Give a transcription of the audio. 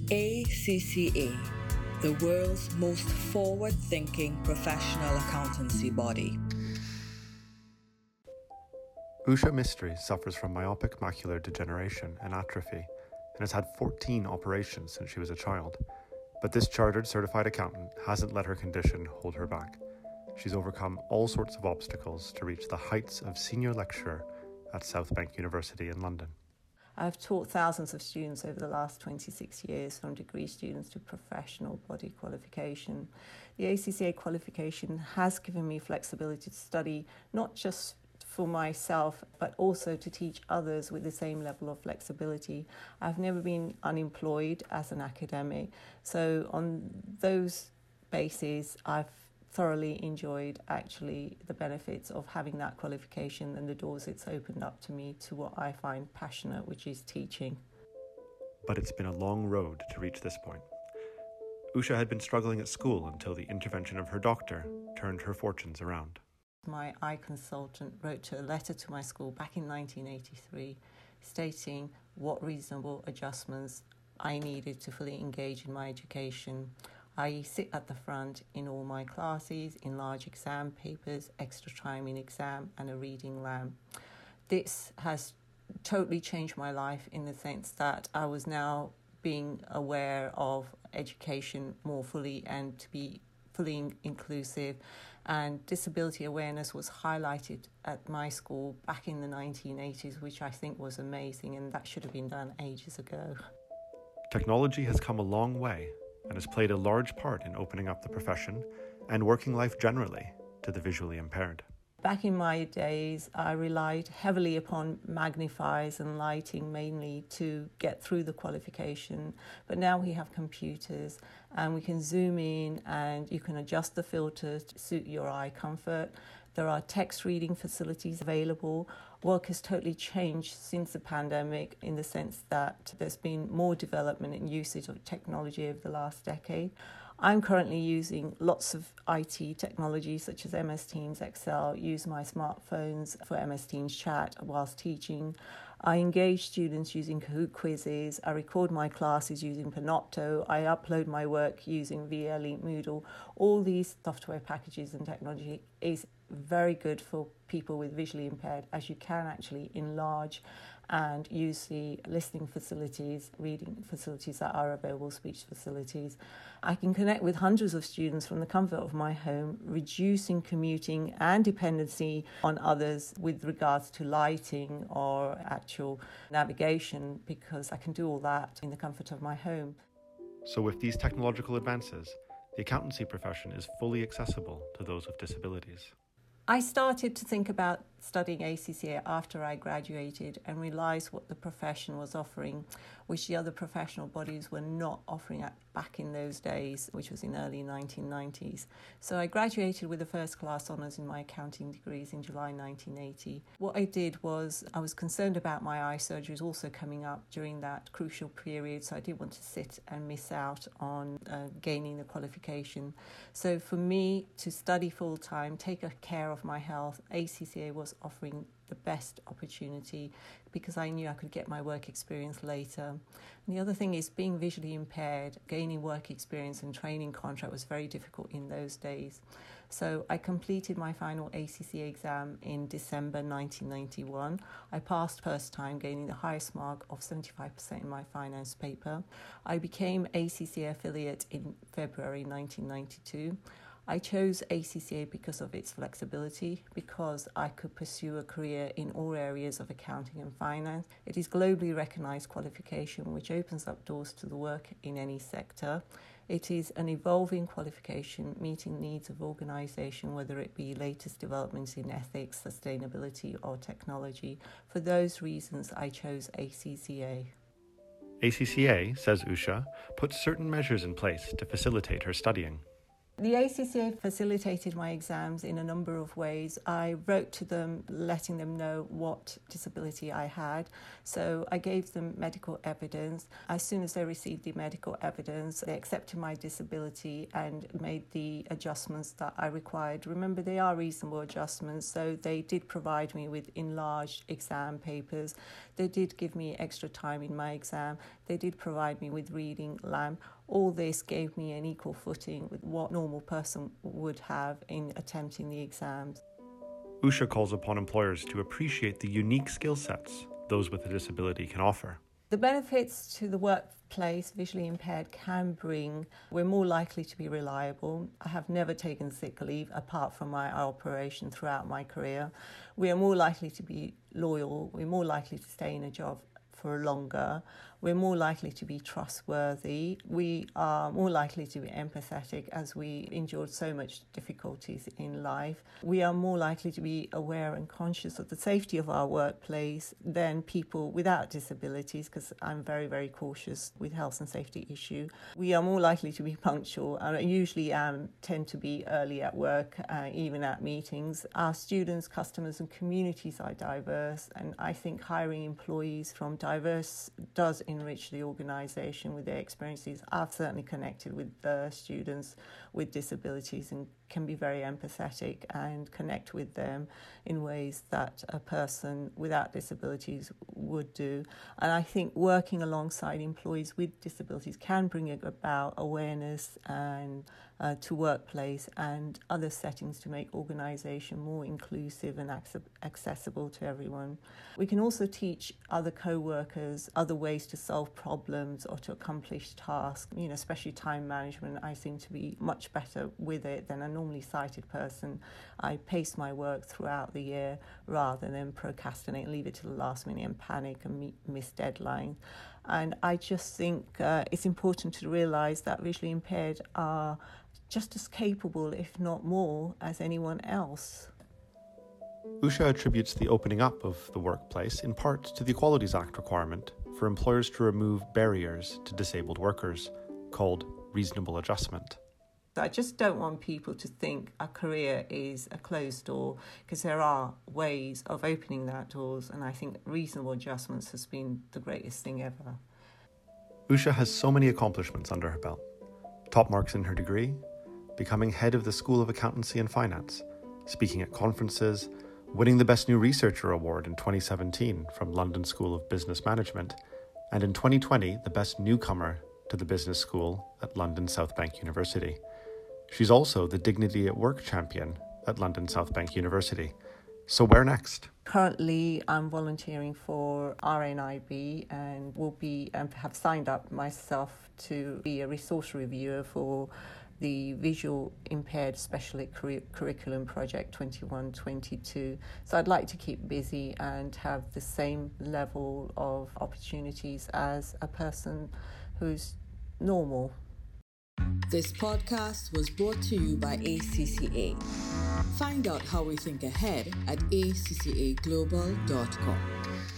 ACCA, the world's most forward-thinking professional accountancy body. Usha Mistry suffers from myopic macular degeneration and atrophy and has had 14 operations since she was a child. But this chartered certified accountant hasn't let her condition hold her back. She's overcome all sorts of obstacles to reach the heights of senior lecturer at South Bank University in London. I've taught thousands of students over the last 26 years, from degree students to professional body qualification. The ACCA qualification has given me flexibility to study, not just for myself, but also to teach others with the same level of flexibility. I've never been unemployed as an academic, so on those bases, I've thoroughly enjoyed actually the benefits of having that qualification and the doors it's opened up to me to what I find passionate, which is teaching. But it's been a long road to reach this point. Usha had been struggling at school until the intervention of her doctor turned her fortunes around. My eye consultant wrote a letter to my school back in 1983 stating what reasonable adjustments I needed to fully engage in my education. I sit at the front in all my classes, in large exam papers, extra time in exam, and a reading lamp. This has totally changed my life in the sense that I was now being aware of education more fully and to be fully inclusive. And disability awareness was highlighted at my school back in the 1980s, which I think was amazing, and that should have been done ages ago. Technology has come a long way and has played a large part in opening up the profession and working life generally to the visually impaired. Back in my days, I relied heavily upon magnifiers and lighting mainly to get through the qualification. But now we have computers and we can zoom in and you can adjust the filters to suit your eye comfort. There are text reading facilities available. Work has totally changed since the pandemic in the sense that there's been more development and usage of technology over the last decade. I'm currently using lots of IT technology such as MS Teams, Excel, use my smartphones for MS Teams chat whilst teaching. I engage students using Kahoot quizzes. I record my classes using Panopto. I upload my work using VLE Moodle. All these software packages and technology is very good for people with visually impaired, as you can actually enlarge and use the listening facilities, reading facilities that are available, speech facilities. I can connect with hundreds of students from the comfort of my home, reducing commuting and dependency on others with regards to lighting or actual navigation, because I can do all that in the comfort of my home. So with these technological advances, the accountancy profession is fully accessible to those with disabilities. I started to think about studying ACCA after I graduated and realised what the profession was offering, which the other professional bodies were not offering back in those days, which was in early 1990s. So I graduated with a first class honours in my accounting degrees in July 1980. What I did was I was concerned about my eye surgeries also coming up during that crucial period, so I didn't want to sit and miss out on gaining the qualification. So for me to study full-time, take care of my health, ACCA was offering the best opportunity because I knew I could get my work experience later. And the other thing is, being visually impaired, gaining work experience and training contract was very difficult in those days. So I completed my final ACCA exam in December 1991. I passed first time, gaining the highest mark of 75% in my finance paper. I became ACCA affiliate in February 1992. I chose ACCA because of its flexibility, because I could pursue a career in all areas of accounting and finance. It is globally recognised qualification which opens up doors to the work in any sector. It is an evolving qualification meeting needs of organisation, whether it be latest developments in ethics, sustainability or technology. For those reasons, I chose ACCA. ACCA, says Usha, puts certain measures in place to facilitate her studying. The ACCA facilitated my exams in a number of ways. I wrote to them letting them know what disability I had. So I gave them medical evidence. As soon as they received the medical evidence, they accepted my disability and made the adjustments that I required. Remember, they are reasonable adjustments, so they did provide me with enlarged exam papers. They did give me extra time in my exam. They did provide me with reading, LAMP. All this gave me an equal footing with what a normal person would have in attempting the exams. Usha calls upon employers to appreciate the unique skill sets those with a disability can offer. The benefits to the workplace visually impaired can bring, we're more likely to be reliable. I have never taken sick leave apart from my operation throughout my career. We are more likely to be loyal. We're more likely to stay in a job for longer. We're more likely to be trustworthy. We are more likely to be empathetic as we endured so much difficulties in life. We are more likely to be aware and conscious of the safety of our workplace than people without disabilities, because I'm very, very cautious with health and safety issue. We are more likely to be punctual, and I usually tend to be early at work, even at meetings. Our students, customers and communities are diverse, and I think hiring employees from diverse does enrich the organisation with their experiences. I've certainly connected with students with disabilities and can be very empathetic and connect with them in ways that a person without disabilities would do. And I think working alongside employees with disabilities can bring about awareness and to workplace and other settings to make organisation more inclusive and accessible to everyone. We can also teach other co-workers other ways to solve problems or to accomplish tasks, especially time management. I seem to be much better with it than a normally sighted person. I pace my work throughout the year rather than procrastinate and leave it to the last minute and panic and miss deadlines. And I just think it's important to realise that visually impaired are just as capable, if not more, as anyone else. Usha attributes the opening up of the workplace in part to the Equalities Act requirement for employers to remove barriers to disabled workers, called reasonable adjustment. I just don't want people to think a career is a closed door, because there are ways of opening that doors, and I think reasonable adjustments has been the greatest thing ever. Usha has so many accomplishments under her belt. Top marks in her degree, becoming head of the School of Accountancy and Finance, speaking at conferences, winning the Best New Researcher Award in 2017 from London School of Business Management, and in 2020 the Best Newcomer to the Business School at London South Bank University. She's also the Dignity at Work champion at London South Bank University. So where next? Currently, I'm volunteering for RNIB and have signed up myself to be a resource reviewer for the Visual Impaired Special Curriculum Project 21-22. So I'd like to keep busy and have the same level of opportunities as a person who's normal. This podcast was brought to you by ACCA. Find out how we think ahead at accaglobal.com.